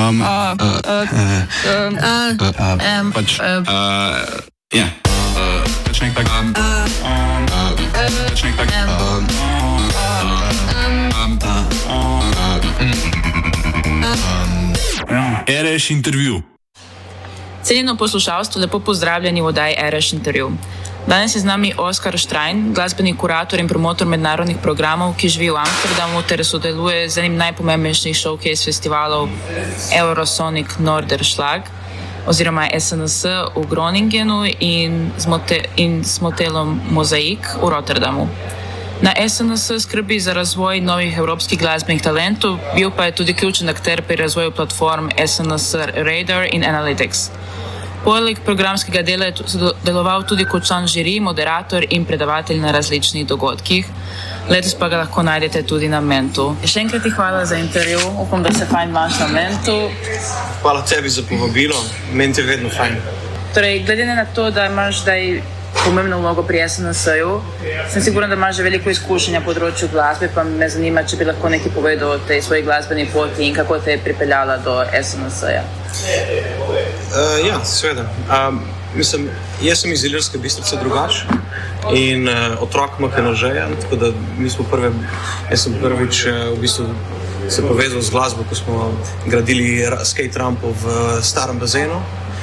RS intervju. Cenjeno poslušalstvo, lepo pozdravljeni v oddaji RS intervju. Danes je z nami Oskar Štrajn, glasbeni kurator in promotor mednarodnih programov, ki živi v Amsterdamu ter sodeluje z enim najpomembnejših showcase festivalov Eurosonic Norderschlag oziroma SNS v Groningenu in s motelom Mozaik v Rotterdamu. Na SNS skrbi za razvoj novih evropskih glasbenih talentov, bil pa je tudi ključen akter pri razvoju platform SNS Radar in Analytics. Poleg programskega dela je deloval tudi kot član žirij, moderator in predavatelj na različnih dogodkih. Letos pa ga lahko najdete tudi na Mentu. Še enkrat ti hvala za intervju, upam, da se fajn imaš na Mentu. Hvala tebi za povabilo, Ment je vedno fajn. Torej, glede na to, da imaš zdaj pomembno vlogo pri SNS-ju, sem siguren, da imaš že veliko izkušenj na področju glasbe, pa me zanima, če bi lahko nekaj povedal o tej svoji glasbeni poti in kako te je pripeljala do SNS-ja. Ja, seveda. Jaz sem iz Ilirske Bistrice drugač in otrok MKNŽ-ja, tako da jaz sem prvič v bistvu se povezal z glasbo, ko smo gradili skate rampo v starem bazenu.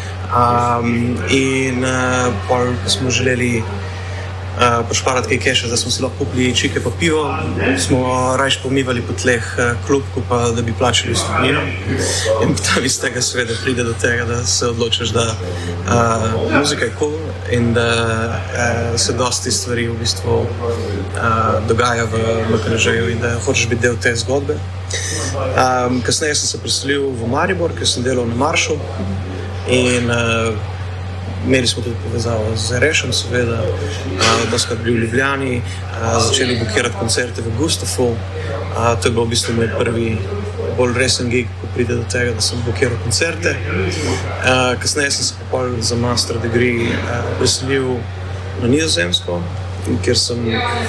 Ko smo želeli pošparati kaj keša, da smo si lahko kupili čike pa pivo, smo rajš pomivali po tleh klubku, pa da bi plačali vstopnino. In potem iz tega seveda pride do tega, da se odločiš, da muzika je cool in da se dosti stvari v bistvu dogaja v MKNŽ-ju in da hočeš biti del te zgodbe. Kasneje sem se preselil v Maribor, ker sem delal na Maršu. In imeli smo tudi povezavo z RS-om, seveda, doskrat bili v Ljubljani, začeli bukirati koncerte v Gustafu. To je bil v bistvu moj prvi bolj resen gig, ko pride do tega, da sem bukiral koncerte. Kasneje sem se popolj za master degree preselil na Nizozemsko, kjer sem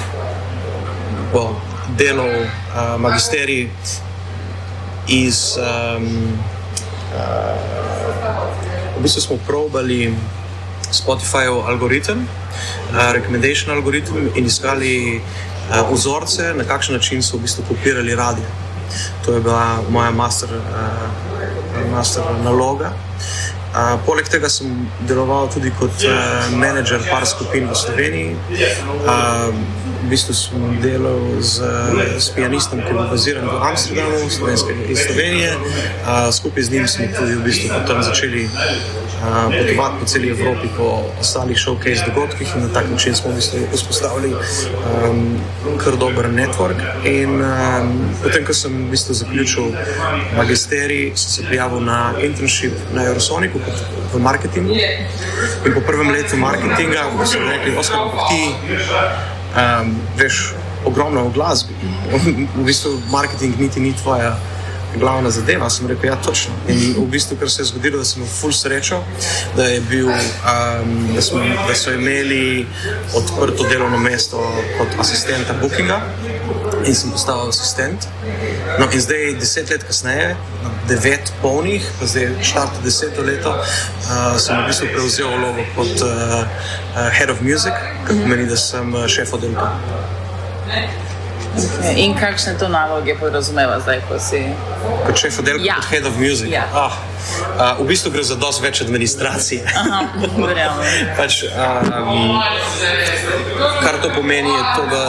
delal magisterij iz v bistvu smo probali Spotify-ov algoritem, recommendation algoritem in iskali vzorce, na kakšen način so v bistvu kopirali radio. To je bila moja master naloga. Poleg tega sem deloval tudi kot menedžer par skupin v Sloveniji. V bistvu sem delal s pianistom, ki je bil baziran v Amsterdamu, iz Slovenije. Skupaj z njim smo tudi v bistvu potem začeli potovati po celi Evropi po ostalih showcase dogodkih in na tak način smo v bistvu vzpostavili kar dober network. In potem, ko sem v bistvu zaključil magisterij, sem se prijavil na internship na Eurosonicu v marketingu. In po prvem letu marketinga so rekli, Oskar, ti veš ogromno o glasbi. V bistvu marketing niti ni tvoja glavna zadeva. Sem rekel, ja, točno. In v bistvu, kar se je zgodilo, da sem imel ful srečo, da so imeli odprto delovno mesto kot asistenta bookinga in sem postal asistent. No in zdaj 10 let kasneje, 9 polnih, pa zdaj štarta 10. leto, sem v bistvu prevzel vlogo kot head of music, kar pomeni, da sem šef oddelka. In kakšne to naloge podrazumeva zdaj, ko si... Kot šef oddelka, kot head of music? Ja. V bistvu gre za dosti več administracije. Verjamem. Kar to pomeni je to, da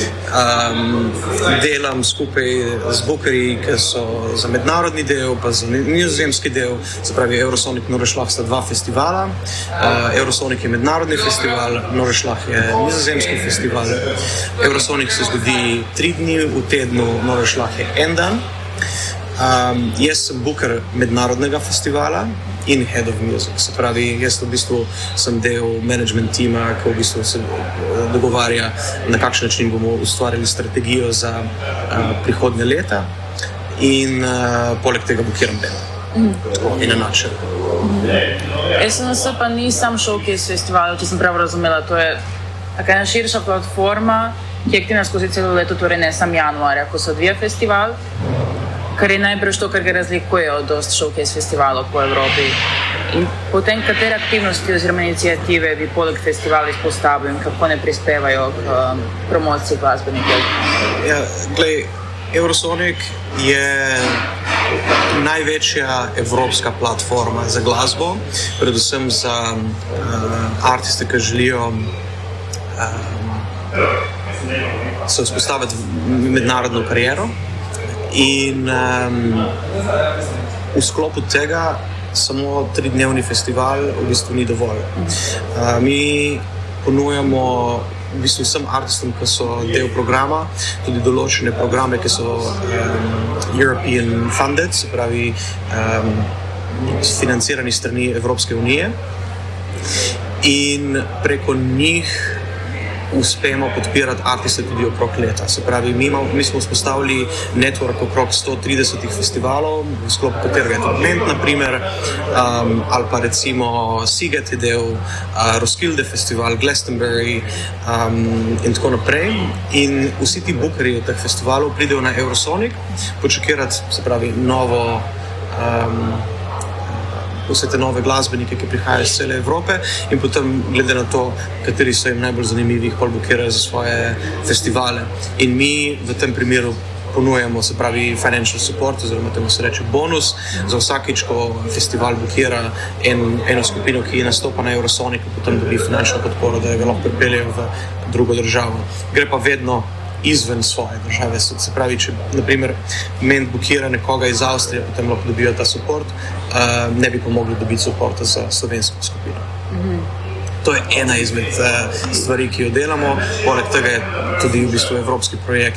delam skupaj z bookerji, ki so za mednarodni del, pa za nizozemski del, se pravi Eurosonic Norderschlag sta dva festivala. Eurosonic je mednarodni festival, Norderschlag je nizozemski festival. Eurosonic se zgodi 3 dni v tednu, Norderschlag je 1 dan. Jaz sem booker mednarodnega festivala in head of music. Se pravi, jaz v bistvu sem del management tima, ki v bistvu se dogovarja, na kakšen način bomo ustvarili strategijo za prihodnje leta in poleg tega bookiram band. In enače. SNS pa ni sam showcase festival, če sem prav razumela, to je taka ena širša platforma, ki je aktivna skozi celo leto, torej ne sam januarja, ko se odvija festival. kar je najbrž to, kar ga razlikuje od dosti showcase festivalov po Evropi. In potem, katere aktivnosti oziroma iniciative bi poleg festivala izpostavil in kako ne prispevajo k promociji glasbenikov? Ja, glej, Eurosonic je največja evropska platforma za glasbo, predvsem za artiste, ki želijo se vzpostaviti mednarodno kariero. In v sklopu tega samo 3-dnevni festival v bistvu ni dovolj. Mi ponujamo v bistvu vsem artistom, ki so del programa, tudi določene programe, ki so European funded, se pravi financirani strani Evropske unije. In preko njih uspemo podpirati artiste tudi okrog leta. Se pravi, mi smo vzpostavili network okrog 130 festivalov, v sklopu katerega je tudi Ment, naprimer, ali pa recimo Siget je del, Roskilde festival, Glastonbury in tako naprej. In vsi ti bookerji teh festivalov pridejo na Eurosonic počakirati, se pravi, vse te nove glasbenike, ki prihajajo iz cele Evrope, in potem, glede na to, kateri so jim najbolj zanimivi, jih bukirajo za svoje festivale. In mi v tem primeru ponujamo, se pravi, financial support, oziroma temu se reče bonus, za vsakič, ko festival bukira eno skupino, ki nastopa na Eurosonicu, potem dobi finančno podporo, da ga lahko pripeljejo v drugo državo. Gre pa vedno izven svoje države. Se pravi, če naprimer Ment bukira nekoga iz Avstrije, potem lahko dobijo ta support, ne bi pa mogli dobiti supporta za slovensko skupino. To je ena izmed stvari, ki jo delamo. Poleg tega je tudi v bistvu evropski projekt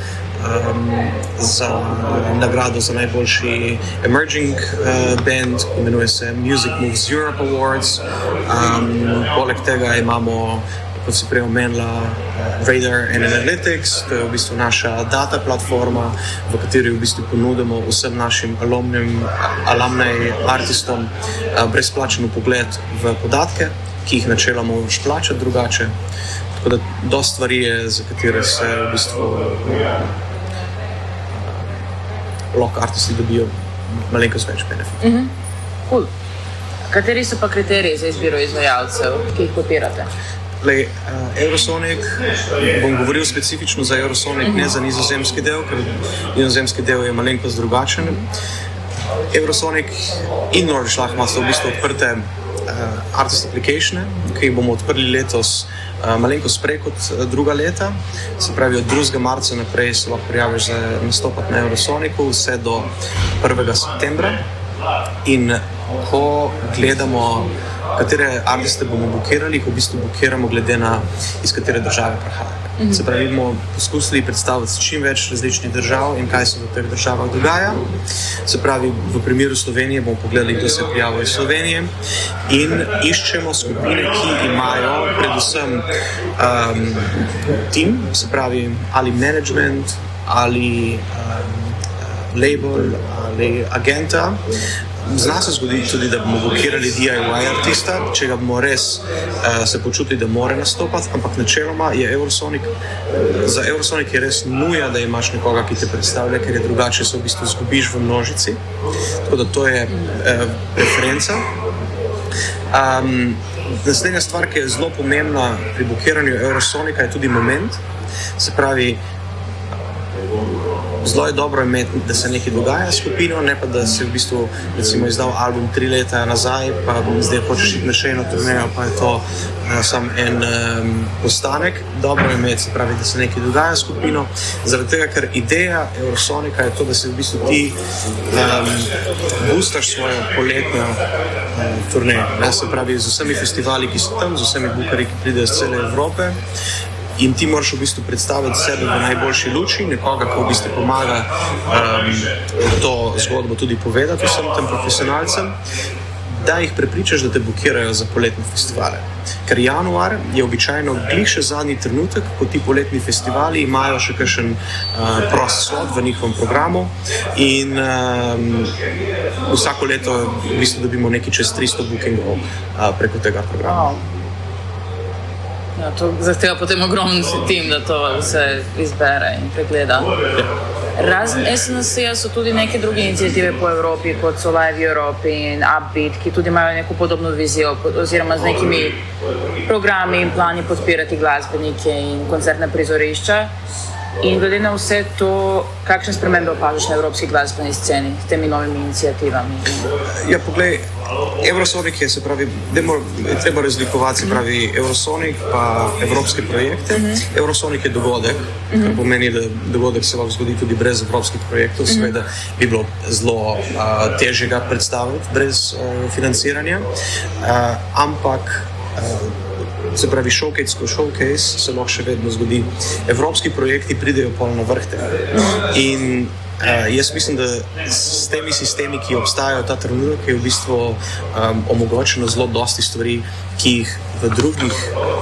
za nagrado za najboljši emerging band, imenuje se Music Moves Europe Awards. Poleg tega imamo, kot si prej omenila, Radar and Analytics, to je v bistvu naša data platforma, v kateri v bistvu ponudimo vsem našim alumni artistom brezplačen vpogled v podatke, ki jih načeloma moraš plačati drugače. Tako da dosti stvari je, za katere se v bistvu lahko artisti dobijo malenkost več benefitov. Cool. Kateri so pa kriteriji za izbiro izvajalcev, ki jih podpirate? Eurosonic, bom govoril specifično za Eurosonic, ne za nizozemski del, ker nizozemski del je malenkost drugačen. Eurosonic in Nordic Live ima v bistvu odprte artist applications, ki jih bomo odprli letos malenkost prej kot druga leta. Se pravi, od 2. marca naprej se lahko prijaviš za nastopati na Eurosonicu vse do 1. septembra. In ko gledamo, katere artiste bomo bukirali, jih v bistvu bukiramo glede na, iz katere države prihajajo. Se pravi, bomo poskusili predstaviti čim več različnih držav in kaj se v teh državah dogaja. Se pravi, v primeru Slovenije bomo pogledali, kdo se je prijavil iz Slovenije, in iščemo skupine, ki imajo predvsem tim, se pravi, ali management, ali label, ali agenta. Zna se zgoditi tudi, da bomo bukirali DIY artista, če ga bomo res se počutili, da mora nastopati, ampak načeloma je Eurosonic, za Eurosonic je res nuja, da imaš nekoga, ki te predstavlja, ker je drugače se v bistvu zgubiš v množici. Tako da to je preferenca. Naslednja stvar, ki je zelo pomembna pri bukiranju Eurosonica, je tudi moment. Se pravi, zelo je dobro imeti, da se nekaj dogaja s skupino, ne pa da si v bistvu recimo izdal album 3 leta nazaj, pa zdaj hočeš iti na še eno turnejo, pa je to samo en postanek. Dobro je imeti, se pravi, da se nekaj dogaja s skupino, zaradi tega, ker ideja Eurosonica je to, da se v bistvu ti boostaš svojo poletno turnejo. Se pravi, z vsemi festivali, ki so tam, z vsemi bookerji, ki pridejo iz cele Evrope. In ti moraš v bistvu predstaviti sebe v najboljši luči, nekoga, ki v bistvu pomaga to zgodbo tudi povedati vsem tem profesionalcem, da jih prepričaš, da te bukirajo za poletne festivale. Ker januar je običajno glih še zadnji trenutek, ko ti poletni festivali imajo še kakšen prost slot v njihovem programu, in vsako leto v bistvu dobimo nekaj čez 300 bookingov preko tega programa. Ja, to zahteva potem ogromen tim, da to vse izbere in pregleda. Razen SNS-ja so tudi neke druge inicijative po Evropi, kot so Live Europe in Upbeat, ki tudi imajo neko podobno vizijo oziroma z nekimi programi in plani podpirati glasbenike in koncertne prizorišča. In glede na vse to, kakšne spremembe opažaš na evropski glasbeni sceni s temi novimi inicijativami? Ja, poglej, Eurosonic je, se pravi, treba razlikovati, se pravi, Eurosonic pa evropske projekte. Eurosonic je dogodek, kar pomeni, da dogodek se lahko zgodi tudi brez evropskih projektov. Seveda bi bilo zelo težje ga predstaviti brez financiranja, ampak se pravi, showcase se lahko še vedno zgodi. Evropski projekti pridejo pol na vrh tega. In jaz mislim, da s temi sistemi, ki obstajajo ta trenutek, je v bistvu omogočeno zelo dosti stvari, ki jih v drugih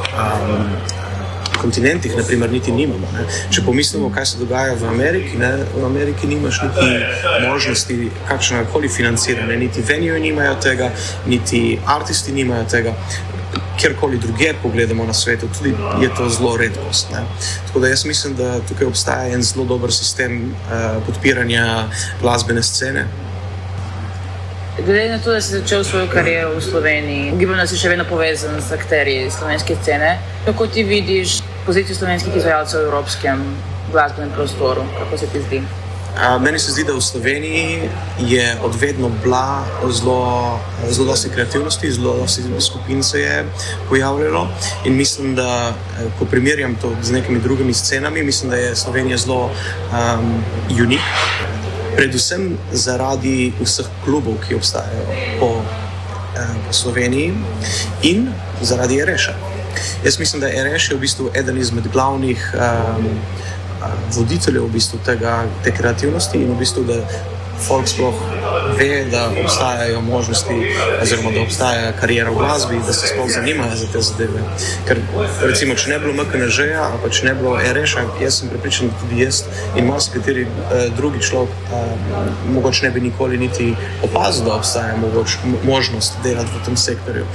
kontinentih, naprimer, niti nimamo. Ne. Če pomislimo, kaj se dogaja v Ameriki, ne, v Ameriki nimaš niti možnosti kakšnegakoli financiranja, niti venue nimajo tega, niti artisti nimajo tega. Kjerkoli druge pogledamo na svetu, tudi je to zelo redkost. Ne. Tako da jaz mislim, da tukaj obstaja en zelo dober sistem podpiranja glasbene scene. Glede na to, da si začel svojo kariero v Sloveniji, ugibam, da si še vedno povezan z akterji slovenske scene, kako ti vidiš pozicijo slovenskih izvajalcev v evropskem glasbenem prostoru? Kako se ti zdi? Meni se zdi, da v Sloveniji je odvedno bila zelo dosti kreativnosti, zelo dosti skupin se je pojavljalo in mislim, da ko primerjam to z nekimi drugimi scenami, mislim, da je Slovenija zelo unik. Predvsem zaradi vseh klubov, ki obstajajo po Sloveniji in zaradi Ereša. Jaz mislim, da Ereš je v bistvu eden izmed glavnih voditeljev v bistvu te kreativnosti in v bistvu, da folk sploh ve, da obstajajo možnosti oziroma da obstaja karijera v glasbi, da se sploh zanimajo za te zadeve. Ker recimo, če ne bilo MKNŽ-ja ali pa če ne bilo Ereša, jaz sem prepričan, da tudi jaz in marsikateri drugi človek mogoče ne bi nikoli niti opazil, da obstaja možnost delati v tem sektorju.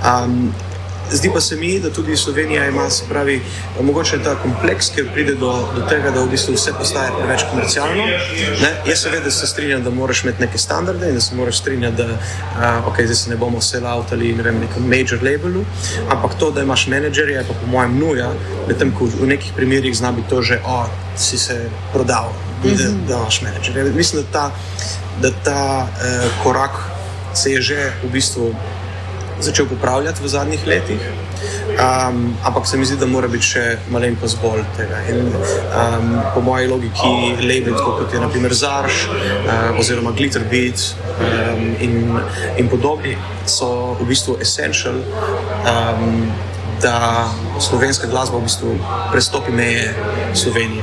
Zdi pa se mi, da tudi Slovenija ima, se pravi, mogoče ta kompleks, ker pride do tega, da v bistvu vse postaje preveč komercialno. Ne? Jaz seveda se strinjam, da moraš imeti neke standarde in da se moraš strinjati, da zdaj se ne bomo sell-outali v nekem major labelu, ampak to, da imaš menedžerje, je pa po mojem nuja, medtem ko v nekih primerih zna biti to že, si se prodal, da imaš menedžerje. Mislim, da ta korak se je že v bistvu začel popravljati v zadnjih letih, ampak se mi zdi, da mora biti še malenkost bolj tega. In po moji logiki label, kot je na primer Zarš oziroma Glitterbeat in podobni, so v bistvu essential, da slovenska glasba v bistvu prestopi meje Slovenije.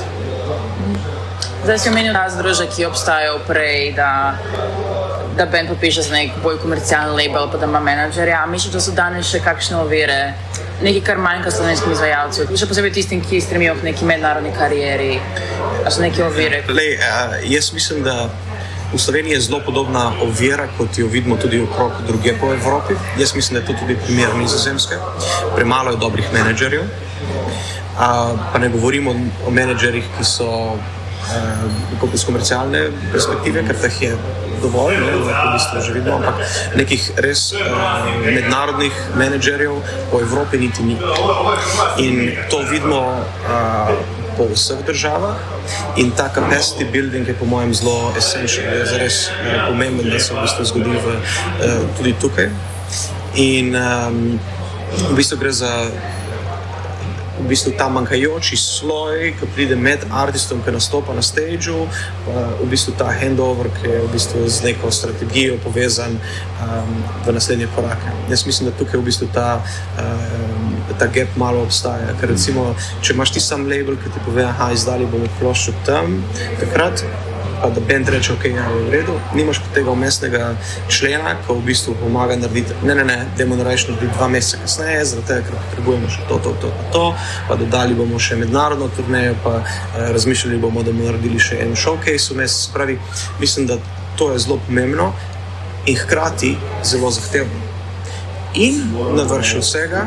Zdaj si omenil razdruže, ki obstajajo prej, da band popiše za nek bolj komercialen label, pa da ima menedžerja. Misliš, da so danes še kakšne ovire, nekaj, kar manjka slovenskim izvajalcem, še posebej tistim, ki stremijo k neki mednarodni karieri? A so neke ovire? Jaz mislim, da v Sloveniji je zelo podobna ovira, kot jo vidimo tudi okrog druge po Evropi. Jaz mislim, da je to tudi primer Nizozemske. Premalo je dobrih menedžerjev, pa ne govorimo o menedžerjih, ki so iz komercialne perspektive, ker teh je dovolj, v bistvu že vidimo, ampak nekih res mednarodnih menedžerjev po Evropi niti ni. In to vidimo po vseh državah in ta capacity building je po mojem zelo essential, je zares pomemben, da se v bistvu zgodi tudi tukaj. In v bistvu gre za ta manjkajoči sloj, ki pride med artistom, ki nastopa na stageu, v bistvu ta handover, ki je v bistvu z neko strategijo povezan v naslednje korake. Jaz mislim, da tukaj v bistvu ta gap malo obstaja, ker recimo, če imaš ti sam label, ki ti pove, izdali bomo ploščo tam, takrat, pa da band reče, ok, ja, je v redu, nimaš pa tega umestnega člena, ko v bistvu pomaga narediti, dajmo narediti 2 meseca kasneje, zaradi tega, ker potrebujemo še to, pa dodali bomo še mednarodno turnejo, pa razmišljali bomo, da bomo naredili še en showcase vmes. Spravi, mislim, da to je zelo pomembno in hkrati zelo zahtevno. In na vrhu vsega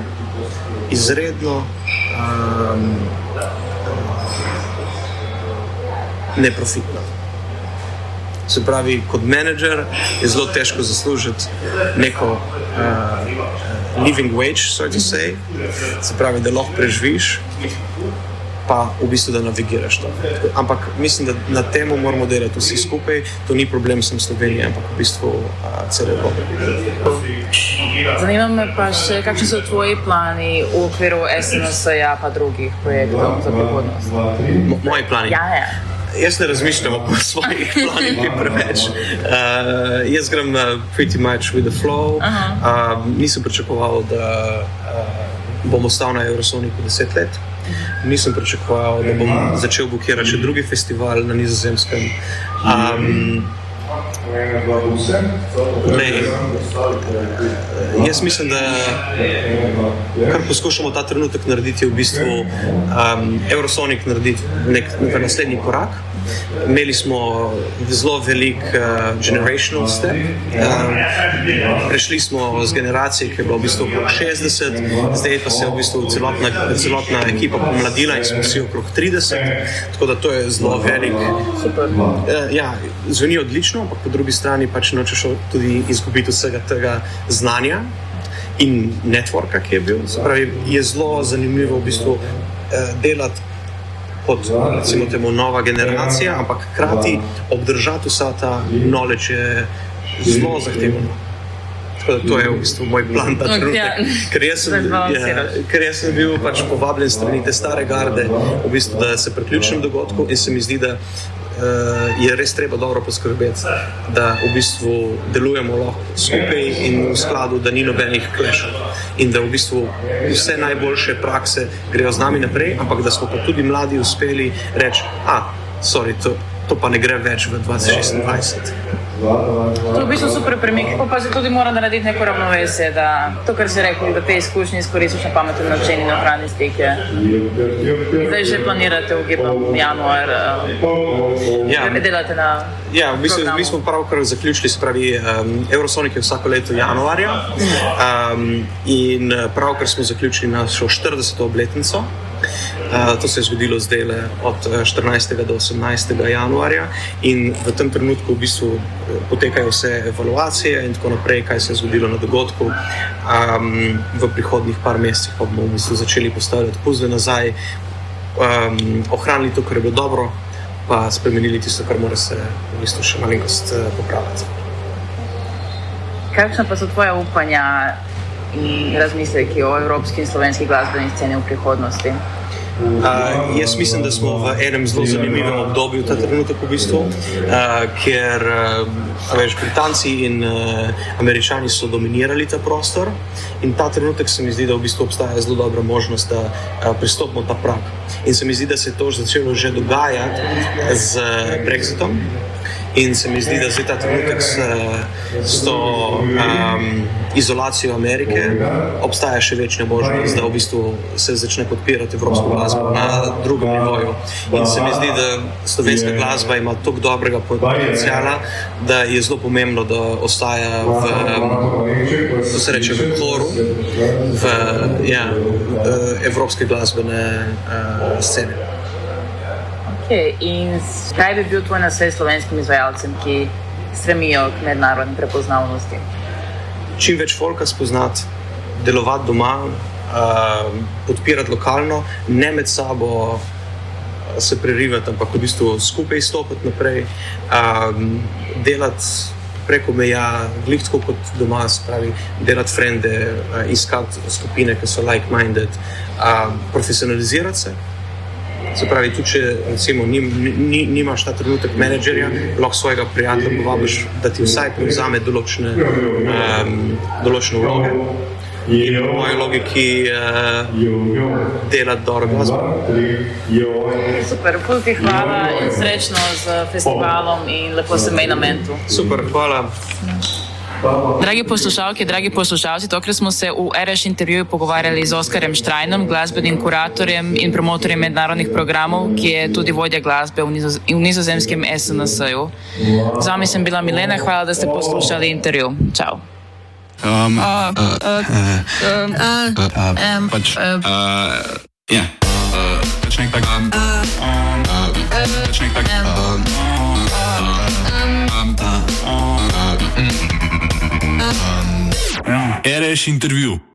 izredno neprofitna. Se pravi, kot menedžer je zelo težko zaslužiti neko living wage, so to say, se pravi, da lahko preživiš, pa v bistvu, da navigiraš to. Ampak mislim, da na temu moramo delati vsi skupaj, to ni problem sem Slovenije, ampak v bistvu cele Evrope. Zanima me pa še, kakšni so tvoji plani v okviru SNS-ja pa drugih projektov za prihodnost? Moji plani? Ja. Jaz ne razmišljam o svojih planih preveč. Jaz grem pretty much with the flow. Nisem pričakoval, da bom ostal na Eurosoniku 10 let. Nisem pričakoval, da bom začel bukirati še drugi festival na Nizozemskem. Jaz mislim, da kar poskušamo ta trenutek narediti, je v bistvu Eurosonic narediti v naslednji korak. Imeli smo zelo velik generational step. Prešli smo z generacije, ki je bilo v bistvu okrog 60, zdaj pa se je v bistvu celotna ekipa pomladila in smo vsi okrog 30, tako da to je zelo velik. Ja, zveni odlično, ampak po drugi strani pač nočeš tudi izgubiti vsega tega znanja in networka, ki je bil. Se pravi, je zelo zanimivo v bistvu delati kot recimo temu nova generacija, ampak hkrati obdržati vsa ta knowledge je zelo zahtevno. Tako da to je v bistvu moj plan ta trenutek, ker jaz sem bil pač povabljen strani te stare garde, v bistvu, da se priključim dogodku in se mi zdi, da je res treba dobro poskrbeti, da v bistvu delujemo lahko skupaj in v skladu, da ni nobenih klešov in da v bistvu vse najboljše prakse grejo z nami naprej, ampak da smo pa tudi mladi uspeli reči, to pa ne gre več v 2026. To je v bistvu super premik, pa se tudi mora narediti neko ravnovesje, da to, kar si rekel, da te izkušnje izkoristiš na pameten način in ohrani stike. Zdaj že planirate v januar, delate na programu. Mi smo pravkar zaključili, se pravi, Eurosonic je vsako leto januarja in pravkar smo zaključili našo 40. obletnico. To se je zgodilo zdaj od 14. do 18. januarja in v tem trenutku v bistvu potekajo vse evaluacije in tako naprej, kaj se je zgodilo na dogodku. V prihodnjih par mesecih pa bomo v bistvu začeli postavljati puzle nazaj, ohranili to, kar je bilo dobro, pa spremenili tisto, kar mora se v bistvu še malenkost popraviti. Kakšna pa so tvoja upanja in razmisleki o evropski in slovenski glasbeni sceni v prihodnosti? Jaz mislim, da smo v enem zelo zanimivem obdobju ta trenutek v bistvu, ker Britanci in Američani so dominirali ta prostor in ta trenutek se mi zdi, da v bistvu obstaja zelo dobra možnost, da pristopimo ta prag. In se mi zdi, da se je to začelo že dogajati z Brexitom. In se mi zdi, da zdaj ta trenutek s to izolacijo Amerike obstaja še večja možnost, da v bistvu se začne podpirati evropsko glasbo na drugem nivoju. In se mi zdi, da slovenska glasba ima toliko dobrega potenciala, da je zelo pomembno, da ostaja v koru evropske glasbene scene. In kaj bi bil tvoj nasvet slovenskim izvajalcem, ki stremijo k mednarodni prepoznavnosti? Čim več folka spoznati, delovati doma, podpirati lokalno, ne med sabo se prerivati, ampak v bistvu skupaj stopiti naprej, delati preko meja, glih tako kot doma, se pravi, delati frende, iskati skupine, ki so like-minded, profesionalizirati se. Se pravi, tudi če recimo nimaš ta trenutek menedžerja, lahko svojega prijatelja povabiš, da ti vsaj prevzame določene vloge in po moji logiki delati dobro glasbo. Super, fulki hvala in srečno z festivalom in lepo se mej na mentu. Super, hvala. Dragi poslušalke, dragi poslušalci, tokrat smo se v RŠ intervjuju pogovarjali z Oskarjem Štrajnom, glasbenim kuratorjem in promotorjem mednarodnih programov, ki je tudi vodja glasbe v nizozemskem SNS-ju. Z vami sem bila Milena, hvala, da ste poslušali intervju. Čau. Pač nek tak RS intervju.